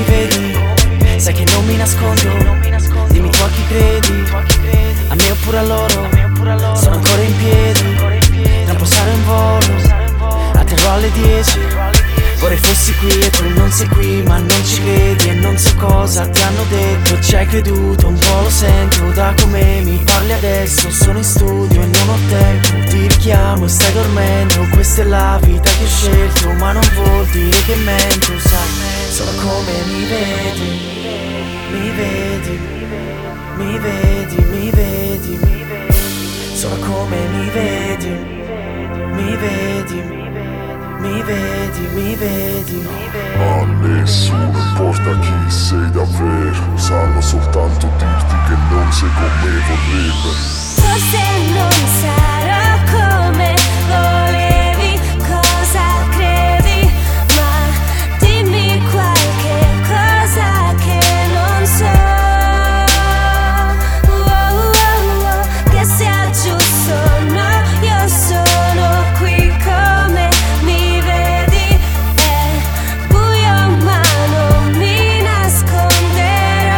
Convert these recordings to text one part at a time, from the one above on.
mi vedi, sai che non mi nascondo. Dimmi tu a chi credi, a me oppure a loro. Sono ancora in piedi, non può in volo. Atterrò alle 10, vorrei fossi qui e tu non sei qui. Ma non ci credi e non so cosa ti hanno detto. Ci hai creduto, un po' lo sento da come mi parli adesso. Sono in studio e non ho tempo, ti richiamo e stai dormendo. Questa è la vita che ho scelto, ma non vuol dire che mento, sai. Sono come mi vedi, mi vedi, mi vedi, mi vedi, mi vedi. Sono come mi vedi, mi vedi, mi vedi, mi vedi. A nessuno importa chi sei davvero, sanno soltanto dirti che non sei come vorrebbe. Forse non sarò come volevi, cosa credi, ma dimmi qualche cosa che non so. Che sia giusto, no, io sono qui come mi vedi. È buio ma non mi nasconderò.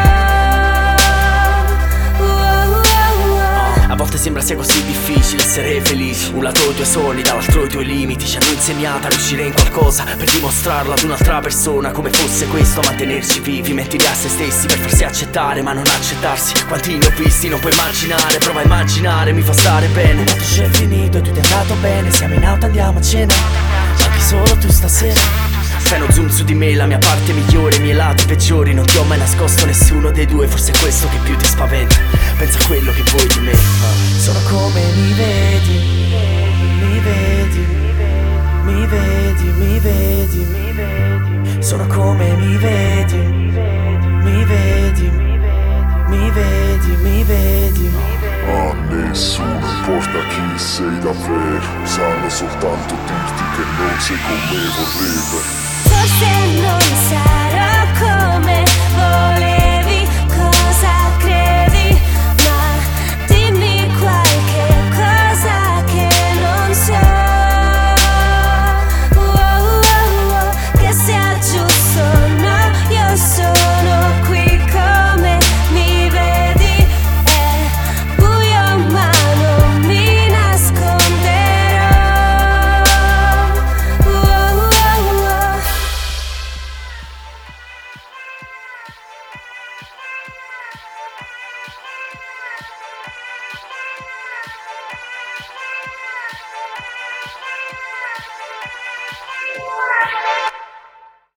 A volte sembra sia così difficile essere felici. Un lato i tuoi sogni, dall'altro i tuoi limiti. Ci hanno insegnato a riuscire in qualcosa per dimostrarlo ad un'altra persona come fosse questo mantenerci vivi. Mentire a se stessi per farsi accettare ma non accettarsi. Quanti ne ho visti non puoi immaginare. Prova a immaginare, mi fa stare bene. Il tutto è finito e tutto è andato bene. Siamo in auto, andiamo a cena, anche solo tu stasera. Fai uno zoom su di me, la mia parte migliore, i miei lati peggiori. Non ti ho mai nascosto nessuno dei due, forse è questo che più ti spaventa. Pensa a quello che vuoi di me. Sono come mi vedi, mi vedi, mi vedi, mi vedi, mi vedi. Sono come mi vedi, mi vedi, mi vedi, mi vedi. A nessuno importa chi sei davvero, sanno soltanto dirti che non sei come vorrebbe. Forse non